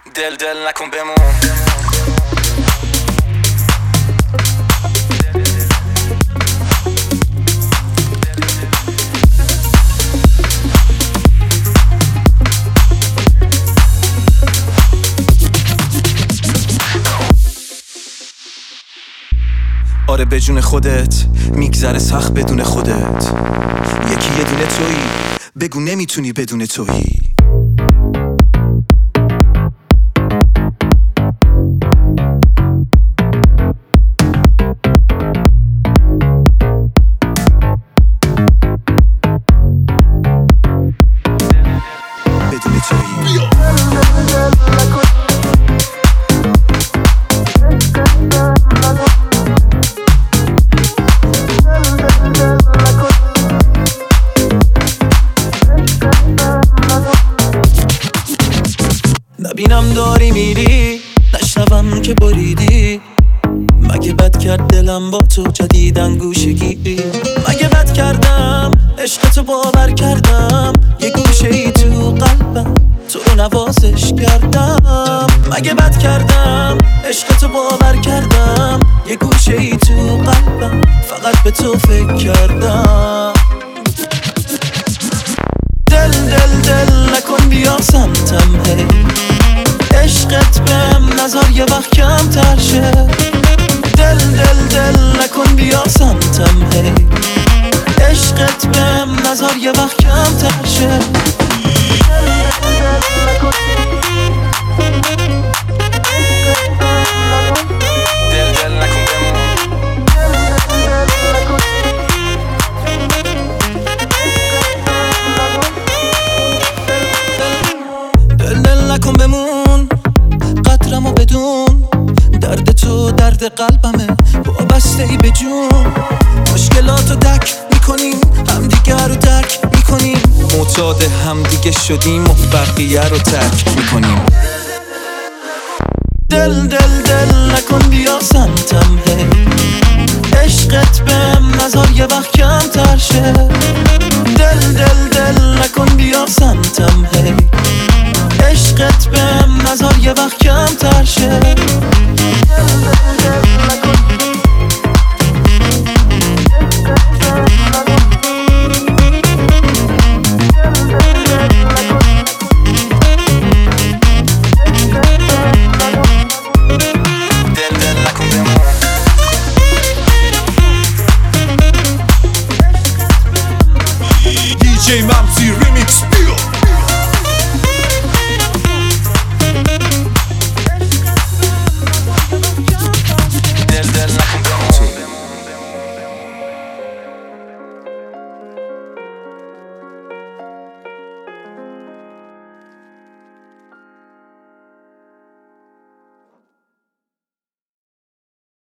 دل نکن بمون. آره به جون خودت میگذره سخت بدون خودت. یکی یه دونه تویی، بگو نمیتونی بدون تویی. بدون تویی. نبینم داری میری، نشنوم که بریدی. مگه بد کرد دلم با تو جدیدن گوشه گیری؟ مگه بد کردم عشقتو باور کردم، یه گوشه ای تو قلبم تو رو نوازش کردم. مگه بد کردم عشقتو باور کردم، یه گوشه ای تو قلبم فقط به تو فکر کردم. دل نکن بیا سمتم، هی عشقت بهم نظر یه وقت کم تر شه. دل نکن بیا سمتم، هی عشقت بهم نظر یه وقت کم تر شه. دل نکن بمون. دل نکن بمون، قدرمو بدون. درد تو درد قلبمه، وابسته ای به جون. مشکلاتو دک میکنیم، همدیگه رو درک میکنیم. معتاد همدیگه شدیم و بقیه رو ترک میکنیم. دل نکن بیا سمتم، هی عشقت بهم نظر یه وقت کم تر شه. دل نکن بیا سمتم، هی عشقت بهم نظر یه وقت کم تر شه.